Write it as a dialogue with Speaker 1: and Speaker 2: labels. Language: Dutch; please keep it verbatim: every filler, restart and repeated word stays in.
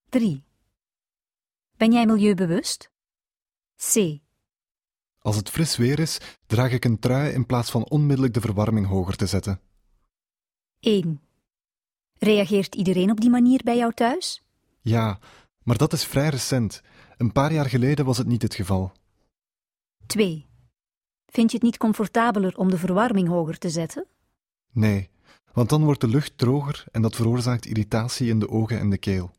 Speaker 1: drie. Ben jij milieubewust? C.
Speaker 2: Als het fris weer is, draag ik een trui in plaats van onmiddellijk de verwarming hoger te zetten.
Speaker 1: één. Reageert iedereen op die manier bij jou thuis?
Speaker 2: Ja, maar dat is vrij recent. Een paar jaar geleden was het niet het geval.
Speaker 1: twee. Vind je het niet comfortabeler om de verwarming hoger te zetten?
Speaker 2: Nee, want dan wordt de lucht droger en dat veroorzaakt irritatie in de ogen en de keel.